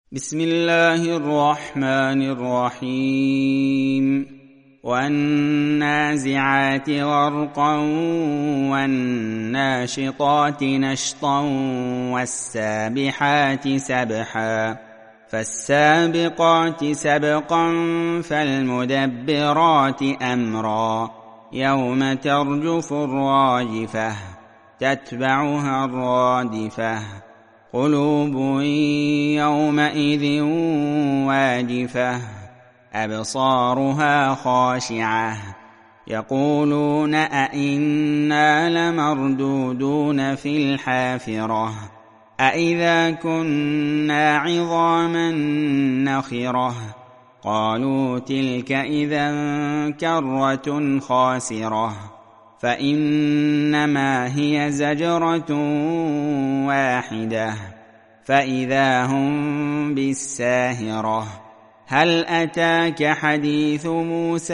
بسم الله الرحمن الرحيم والنازعات غرقا والناشطات نشطا والسابحات سبحا فالسابقات سبقا فالمدبرات أمرا يوم ترجف الراجفة تتبعها الرادفة قلوب يومئذ واجفة أبصارها خاشعة يقولون أئنا لمردودون في الحافرة أئذا كنا عظاما نخرة قالوا تلك إذا كرة خاسرة فإنما هي زجرة واحدة فإذا هم بالساهرة هل أتاك حديث موسى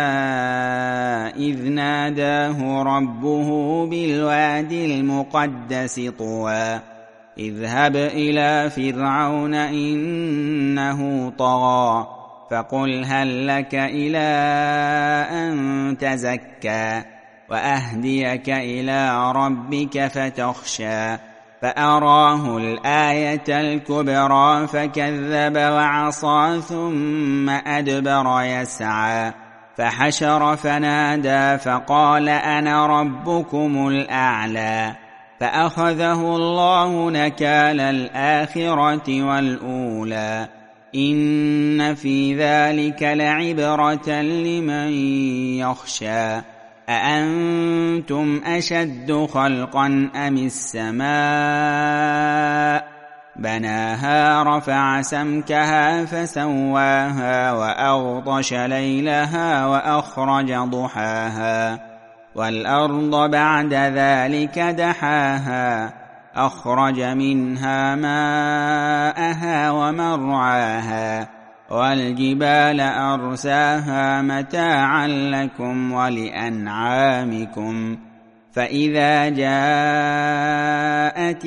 إذ ناداه ربه بالوادي المقدس طوى اذهب إلى فرعون إنه طغى فقل هل لك إلى أن تزكى وأهديك إلى ربك فتخشى فأراه الآية الكبرى فكذب وعصى ثم أدبر يسعى فحشر فنادى فقال أنا ربكم الأعلى فأخذه الله نكال الآخرة والأولى إن في ذلك لعبرة لمن يخشى أأنتم أشد خلقا أم السماء بناها رفع سمكها فسواها وأغطش ليلها وأخرج ضحاها والأرض بعد ذلك دحاها أخرج منها ماءها ومرعاها والجبال أرساها متاعا لكم ولأنعامكم فإذا جاءت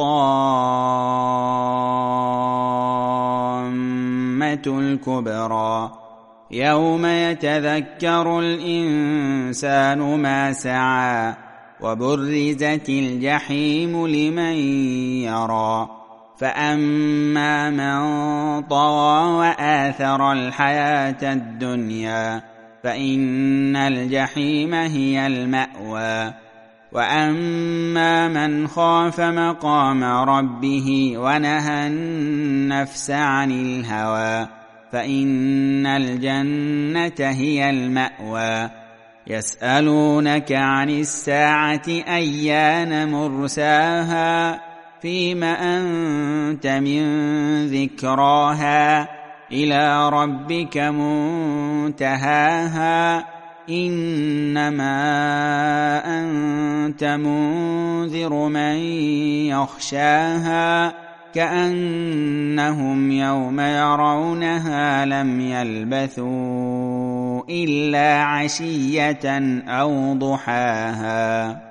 الطامة الكبرى يوم يتذكر الإنسان ما سعى وبرزت الجحيم لمن يرى فأما من طغى وآثر الحياة الدنيا فإن الجحيم هي المأوى وأما من خاف مقام ربه ونهى النفس عن الهوى فإن الجنة هي المأوى يسألونك عن الساعة أيان مرساها فيم أنت من ذكراها إلى ربك منتهاها إنما أنت منذر من يخشاها كأنهم يوم يرونها لم يلبثوا إلا عشية أو ضحاها.